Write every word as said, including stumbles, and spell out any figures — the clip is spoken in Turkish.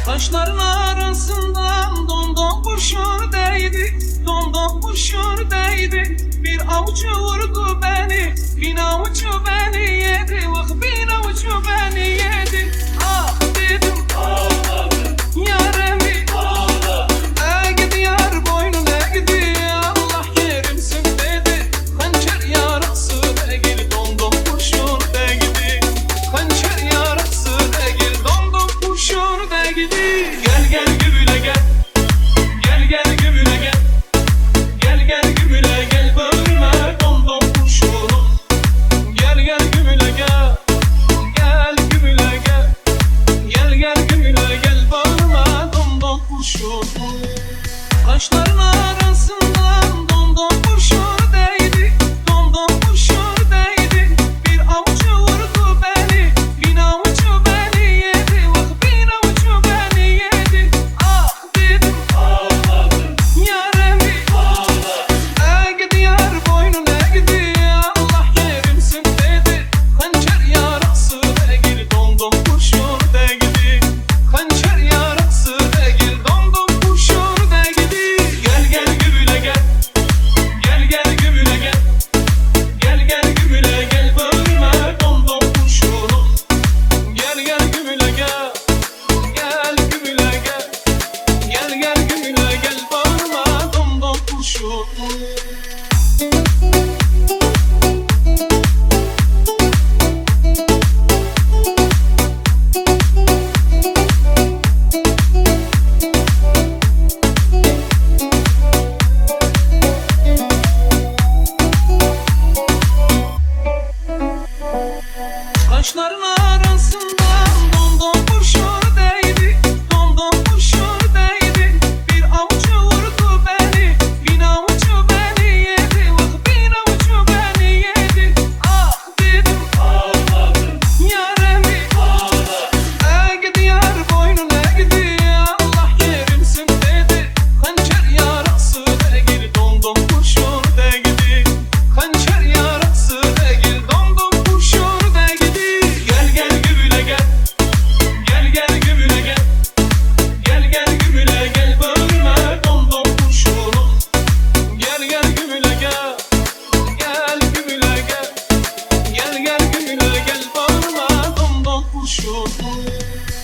Taşların arasından domdom kurşun değdi, domdom kurşun değdi. Bir avucu vurdu beni, bin avucu beni yedi. Vah bin avucu beni yedi. Ah dedim ağladım, yaremi ağladım. Eğdi yar boynun eğdi, Allah kerimsin dedi. Hançer yarası değil, domdom kurşun değdi. Hançer yarası değil, domdom kurşun değdi. Gel gel gümüle gel, gel gel gümüle gel. Gel gel gümüle gel, bölme domdom kurşunu. Gel gel gümüle gel, gel gümüle gel. Gel gel gümüle gel, bölme domdom kurşunu. Kaşların arasından domdom kurşun değdi, domdom kurşun değdi. Bir avucu vurdu beni, bin avucu beni yedi. Vah bin avucu beni yedi. Ah dedim ağladım, yaremi ağladım. Eğdi yar boynun eğdi, Allah kerimsin dedi. Hançer yarası değil, domdom kurşun değdi. Hançer yarası değil, domdom kurşun değdi. Gel gel gümüle gel, gel gel gümüle gel. Gel gel gümüle gel, bölme domdom kurşunu. Gel gel gümüle gel, gel gümüle gel. Gel gel gümüle gel, bölme domdom kurşunu. Kaşların arasından domdom kurşun değdi, domdom kurşun değdi. Bir avucu vurdu beni, bin avucu beni yedi. Vah bin avucu beni yedi. Ah dedim ağladım, yaremi ağladım. Eğdi yar boynun eğdi, Allah kerimsin dedi. Hançer yarası değil, domdom kurşun değdi. Hançer yarası değil, domdom kurşun değdi. Gel gel gümüle gel, gel gel gümüle gel. Gel gel gümüle gel, bölme domdom kurşunu. Gel gel gümüle gel, gel gümüle gel. Gel gel gümüle gel, bölme domdom kurşunu.